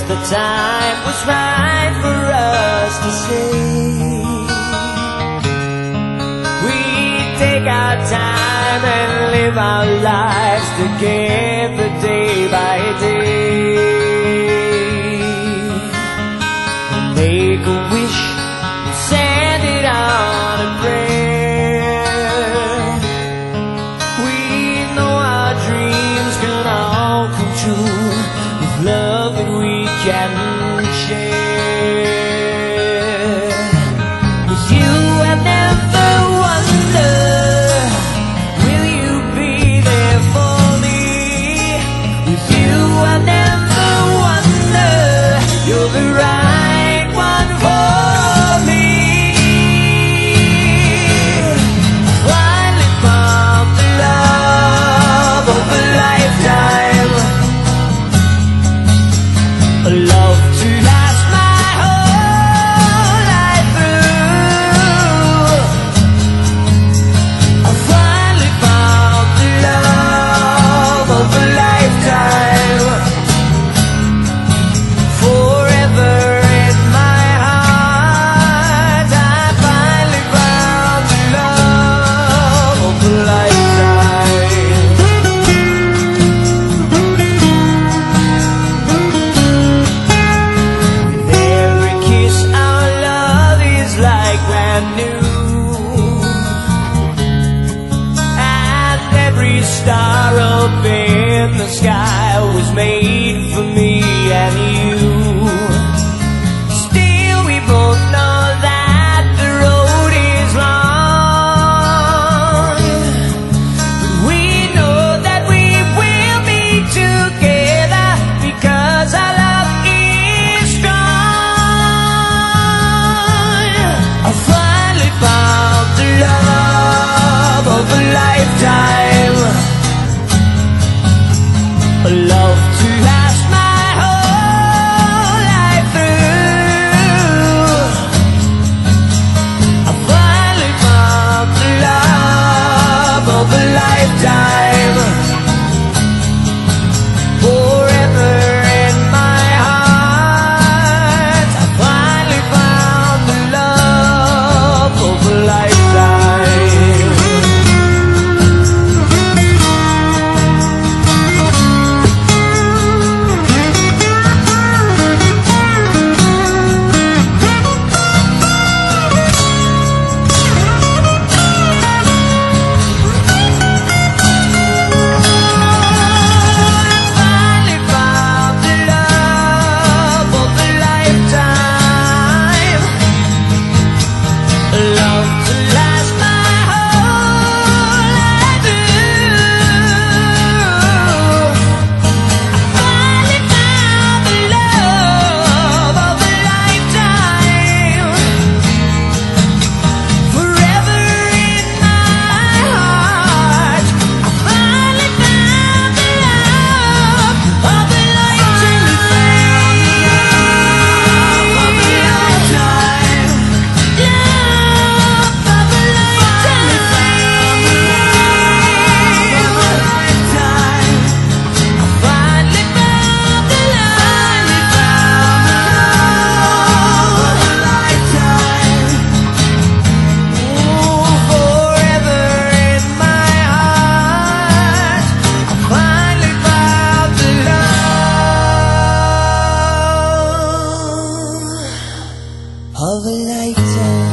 the time was right for us to say we take our time and live our lives together day by day. Make a wish, send it on a prayer. We know our dreams can all come true with love that we can share. With you I never wonder, will you be there for me? With you I never wonder, you're the right one for me. Finally found the love of a lifetime, a love to last my whole life through. I finally found the love of a lifetime, forever in my heart. I finally found the love of a lifetime. With every kiss our love is like brand new, and every star up in the sky was made for me and you. Still we both know that the road is long, but we know that we will be together because our love is strong. I finally found the love of a lifetime, a love to last my whole life through. I finally found the love of a lifetime, forever in my heart. I finally found the love of a lifetime. Finally found the love of a lifetime, a love to last my whole life through. Finally found the love of a lifetime, forever in my heart. I finally found the love of a lifetime.